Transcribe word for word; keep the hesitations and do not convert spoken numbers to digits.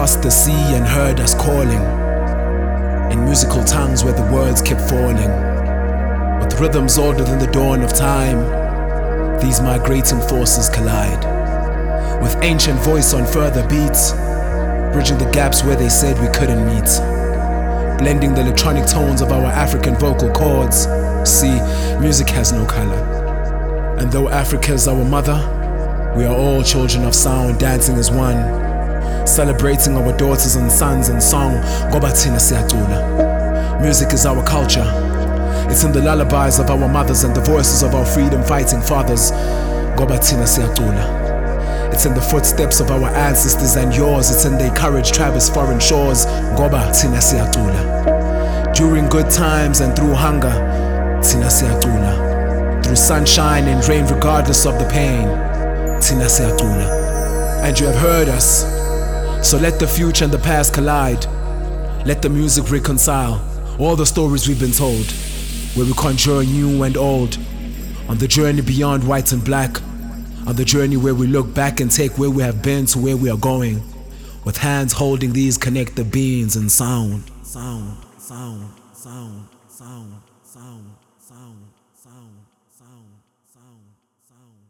crossed the sea and heard us calling, in musical tongues where the words kept falling. With rhythms older than the dawn of time, these migrating forces collide. With ancient voice on further beats, bridging the gaps where they said we couldn't meet. Blending the electronic tones of our African vocal cords. See, music has no color. And though Africa's our mother, we are all children of sound, dancing as one, celebrating our daughters and sons in song. Ngoba thina siyacula. Music is our culture. It's in the lullabies of our mothers and the voices of our freedom-fighting fathers. Ngoba thina siyacula. It's in the footsteps of our ancestors and yours. It's in their courage traverse foreign shores. Ngoba thina siyacula. During good times and through hunger, thina siyacula. Through sunshine and rain, regardless of the pain, thina siyacula. And you have heard us, so let the future and the past collide. Let the music reconcile all the stories we've been told, where we conjure new and old, on the journey beyond white and black, on the journey where we look back and take where we have been to where we are going, with hands holding these connected beings in sound, sound, sound, sound, sound, sound, sound, sound, sound, sound, sound.